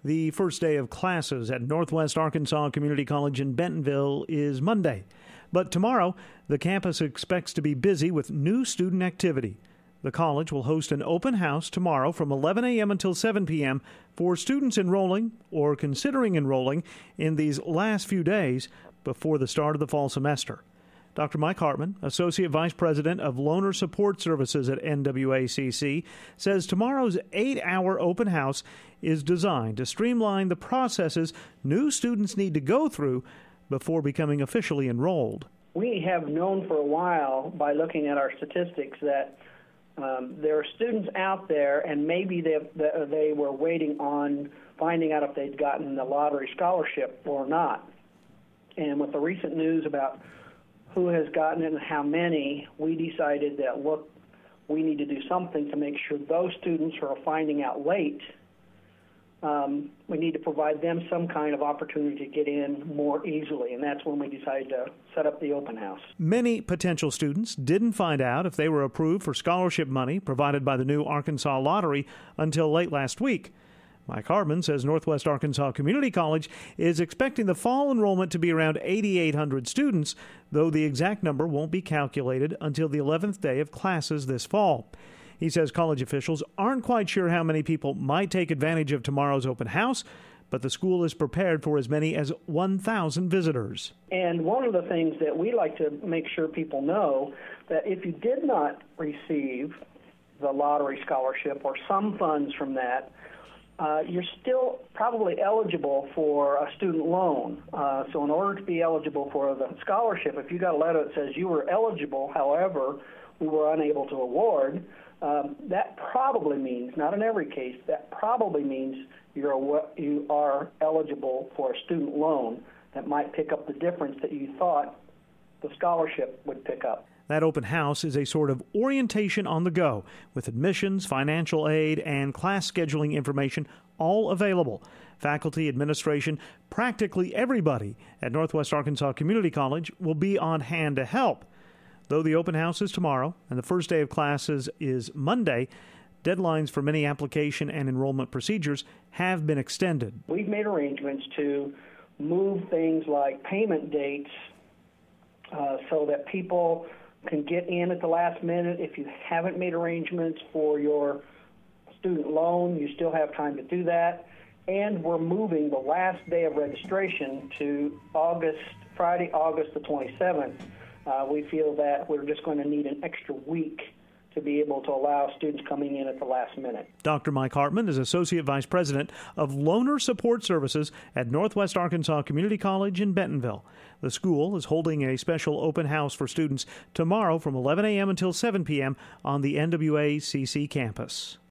The first day of classes at Northwest Arkansas Community College in Bentonville is Monday. But tomorrow, the campus expects to be busy with new student activity. The college will host an open house tomorrow from 11 a.m. until 7 p.m. for students enrolling or considering enrolling in these last few days before the start of the fall semester. Dr. Mike Hartman, Associate Vice President of Loaner Support Services at NWACC, says tomorrow's 8-hour open house is designed to streamline the processes new students need to go through before becoming officially enrolled. We have known for a while by looking at our statistics that there are students out there, and maybe they were waiting on finding out if they'd gotten the lottery scholarship or not. And with the recent news about who has gotten it and how many, we decided that, look, we need to do something to make sure those students who are finding out late, we need to provide them some kind of opportunity to get in more easily, and that's when we decided to set up the open house. Many potential students didn't find out if they were approved for scholarship money provided by the new Arkansas Lottery until late last week. Mike Hartman says Northwest Arkansas Community College is expecting the fall enrollment to be around 8,800 students, though the exact number won't be calculated until the 11th day of classes this fall. He says college officials aren't quite sure how many people might take advantage of tomorrow's open house, but the school is prepared for as many as 1,000 visitors. And one of the things that we like to make sure people know, that if you did not receive the lottery scholarship or some funds from that, you're still probably eligible for a student loan. So in order to be eligible for the scholarship, if you got a letter that says you were eligible, however, we were unable to award, that probably means, not in every case, that probably means you are eligible for a student loan that might pick up the difference that you thought the scholarship would pick up. That open house is a sort of orientation on the go, with admissions, financial aid, and class scheduling information all available. Faculty, administration, practically everybody at Northwest Arkansas Community College will be on hand to help. Though the open house is tomorrow and the first day of classes is Monday, deadlines for many application and enrollment procedures have been extended. We've made arrangements to move things like payment dates so that people can get in at the last minute. If you haven't made arrangements for your student loan, you still have time to do that. And we're moving the last day of registration to Friday, August the 27th. We feel that we're just going to need an extra week to be able to allow students coming in at the last minute. Dr. Mike Hartman is Associate Vice President of Loaner Support Services at Northwest Arkansas Community College in Bentonville. The school is holding a special open house for students tomorrow from 11 a.m. until 7 p.m. on the NWACC campus.